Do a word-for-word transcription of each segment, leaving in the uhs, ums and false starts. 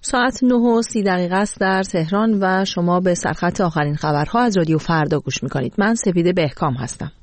ساعت نه و سی دقیقه است در تهران و شما به سرخط آخرین خبرها از رادیو فردا گوش میکنید. من سپیده بهکام هستم.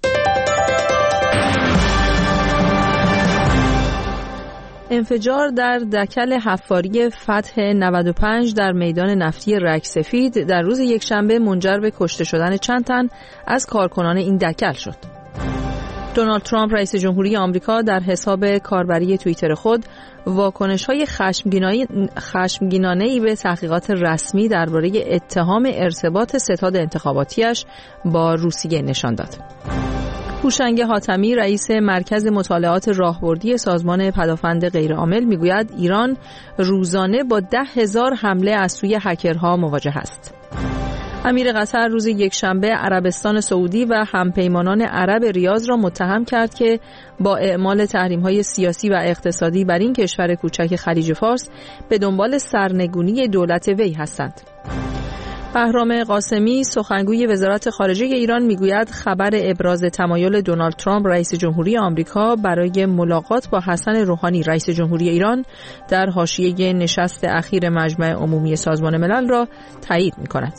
انفجار در دکل حفاری فتح نود و پنج در میدان نفتی رگسفید در روز یکشنبه منجر به کشته شدن چند تن از کارکنان این دکل شد. دونالد ترامپ رئیس جمهوری آمریکا در حساب کاربری توییتر خود واکنش‌های خشمگینانه‌ای به تحقیقات رسمی درباره اتهام ارتباط ستاد انتخاباتیش با روسیه نشان داد. هوشنگ حاتمی رئیس مرکز مطالعات راهبردی سازمان پدافند غیرعامل میگوید ایران روزانه با ده هزار حمله از سوی هکرها مواجه است. امیر قطر روز یکشنبه عربستان سعودی و همپیمانان عرب ریاض را متهم کرد که با اعمال تحریم‌های سیاسی و اقتصادی بر این کشور کوچک خلیج فارس به دنبال سرنگونی دولت وی هستند. بهرام قاسمی سخنگوی وزارت خارجه ایران میگوید خبر ابراز تمایل دونالد ترامپ رئیس جمهوری آمریکا برای ملاقات با حسن روحانی رئیس جمهوری ایران در حاشیه نشست اخیر مجمع عمومی سازمان ملل را تایید می‌کند.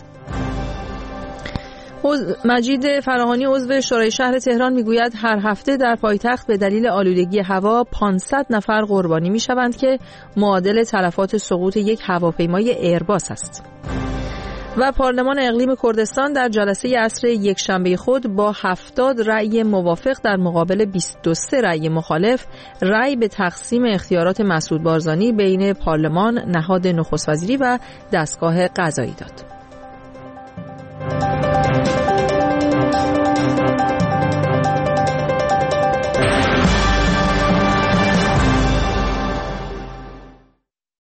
مجید فراهانی عضو شورای شهر تهران میگوید هر هفته در پایتخت به دلیل آلودگی هوا پانصد نفر قربانی میشوند که معادل تلفات سقوط یک هواپیمای ایرباس است. و پارلمان اقلیم کردستان در جلسه عصر یکشنبه خود با هفتاد رأی موافق در مقابل بیست و سه رأی مخالف رأی به تقسیم اختیارات مسعود بارزانی بین پارلمان، نهاد نخست وزیری و دستگاه قضایی داد.